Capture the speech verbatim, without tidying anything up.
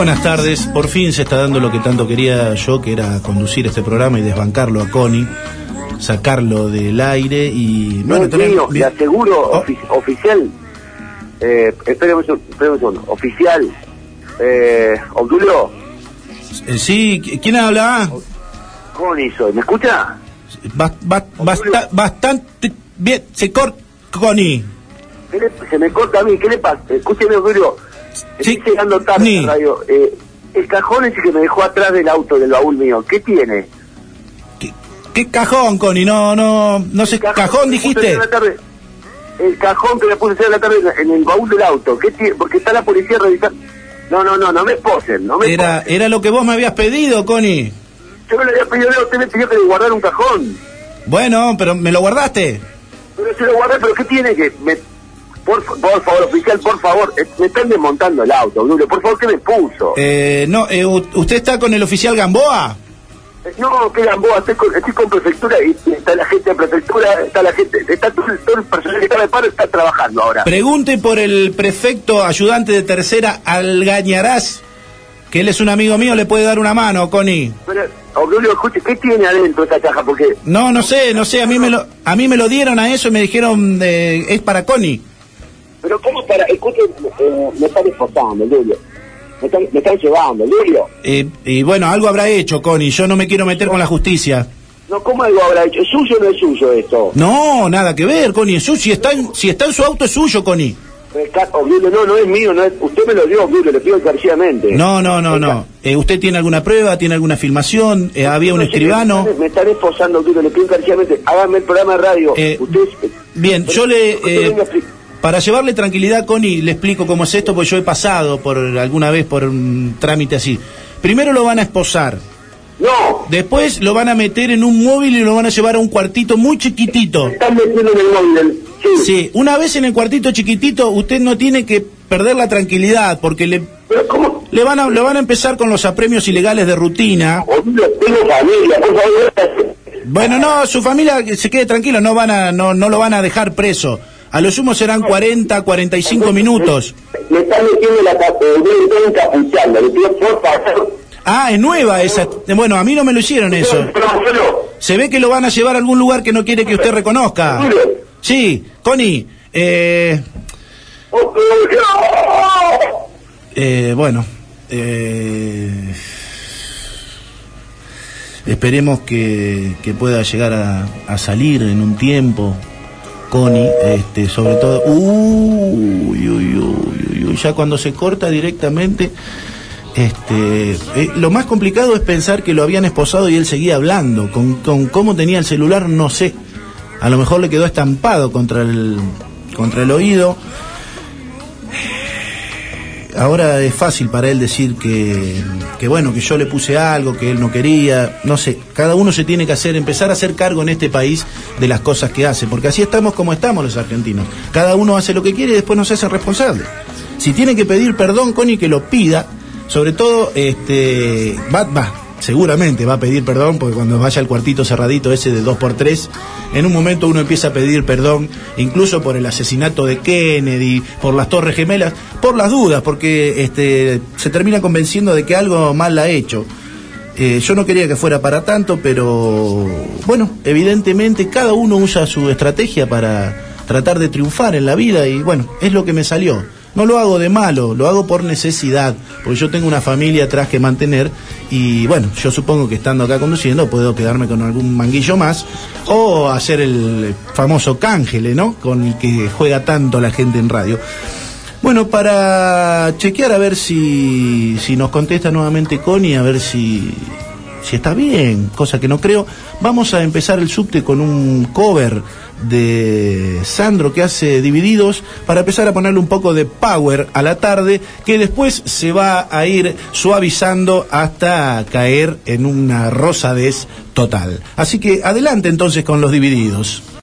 Buenas tardes, por fin se está dando lo que tanto quería yo, que era conducir este programa y desbancarlo a Connie, sacarlo del aire y... No, bueno, tener... mío, le aseguro, oh. ofi oficial, eh, espérame un segundo, oficial, eh, Obdulio. Eh, sí, ¿quién habla? Connie soy, ¿me escucha? Ba ba basta bastante bien, se corta, Connie. Le, se me corta a mí, ¿qué le pasa? Escúcheme, Obdulio. Estoy Sí, llegando tarde ni. a la radio. Eh, el cajón ese que me dejó atrás del auto, del baúl mío, ¿qué tiene? ¿Qué, qué cajón, Connie? No, no, no sé, cajón, cajón dijiste. Tarde, el cajón que le puse ayer a la tarde en el baúl del auto, ¿qué tiene? Porque está la policía revisando. No, no, no, no me posen, no me Era, posen. era lo que vos me habías pedido, Connie. Yo me lo había pedido, usted me pidió que le guardara un cajón. Bueno, pero ¿me lo guardaste? Pero se lo guardé, pero ¿qué tiene que...? Me... Por, por favor, oficial, por favor, eh, me están desmontando el auto, Obdulio, por favor, ¿qué me puso? Eh, no, eh, ¿usted está con el oficial Gamboa? Eh, no, que Gamboa, estoy con, estoy con prefectura y está la gente de prefectura, está la gente, está todo, todo el personal que está de paro, está trabajando ahora. Pregunte por el prefecto ayudante de tercera Algañarás, que él es un amigo mío, le puede dar una mano, Connie. Pero, Obdulio, escuche, ¿qué tiene adentro esta caja? Porque... No, no sé, no sé, a mí me lo, a mí me lo dieron a eso y me dijeron, eh, es para Connie. Pero ¿cómo para...? Escuche, eh, me están esposando, Lulio. Me están, me están llevando, Lulio. Eh, y bueno, algo habrá hecho, Connie. Yo no me quiero meter con la justicia. No, ¿cómo algo habrá hecho? ¿Es suyo o no es suyo esto? No, nada que ver, Connie. Es suyo. Si está en, si está en su auto, es suyo, Connie. Obdulio, no, no es mío. No es, usted me lo dio, Obdulio, le pido encarecidamente. No, no, no, no. Eh, ¿Usted tiene alguna prueba? ¿Tiene alguna filmación? Eh, ¿Había un escribano? Me, me están esposando, Obdulio, le pido encarecidamente. Hágame el programa de radio. Eh, usted, eh, bien, yo le... Eh, Para llevarle tranquilidad, Connie, le explico cómo es esto, porque yo he pasado por alguna vez por un trámite así. Primero lo van a esposar. No. Después lo van a meter en un móvil y lo van a llevar a un cuartito muy chiquitito. Me están metiendo en el móvil. Sí. Sí, una vez en el cuartito chiquitito, usted no tiene que perder la tranquilidad, porque le... ¿Pero cómo? Le van a, le van a empezar con los apremios ilegales de rutina. Obdulio, tengo familia, por favor. Bueno, no, su familia se quede tranquilo, no van a, no, no lo van a dejar preso. A lo sumo serán cuarenta, cuarenta y cinco minutos. Me están metiendo la me están encapuchando, le pido por favor. Ah, es nueva esa. Bueno, a mí no me lo hicieron eso. Se ve que lo van a llevar a algún lugar que no quiere que usted reconozca. Sí, Connie, eh... Eh, bueno, eh... esperemos que, que pueda llegar a, a salir en un tiempo. Connie, este, sobre todo, uy, uy, uy, uy, ya cuando se corta directamente, este, eh, lo más complicado es pensar que lo habían esposado y él seguía hablando, con, con cómo tenía el celular, no sé, a lo mejor le quedó estampado contra el, contra el oído. Ahora es fácil para él decir que, que bueno, que yo le puse algo, que él no quería, no sé, cada uno se tiene que hacer, empezar a hacer cargo en este país de las cosas que hace, porque así estamos como estamos los argentinos, cada uno hace lo que quiere y después no se hace responsable. Si tiene que pedir perdón, Connie, que lo pida, sobre todo, este, va, va, seguramente va a pedir perdón, porque cuando vaya al cuartito cerradito ese de dos por tres, en un momento uno empieza a pedir perdón, incluso por el asesinato de Kennedy, por las Torres Gemelas, por las dudas, porque este, se termina convenciendo de que algo mal ha hecho. Eh, yo no quería que fuera para tanto, pero bueno, evidentemente cada uno usa su estrategia para tratar de triunfar en la vida y bueno, es lo que me salió. No lo hago de malo, lo hago por necesidad, porque yo tengo una familia atrás que mantener y bueno, yo supongo que estando acá conduciendo puedo quedarme con algún manguillo más o hacer el famoso cángele, ¿no? Con el que juega tanto la gente en radio. Bueno, para chequear a ver si, si nos contesta nuevamente Connie, a ver si, si está bien, cosa que no creo, vamos a empezar el subte con un cover de Sandro que hace Divididos para empezar a ponerle un poco de power a la tarde que después se va a ir suavizando hasta caer en una rosadez total. Así que adelante entonces con los Divididos.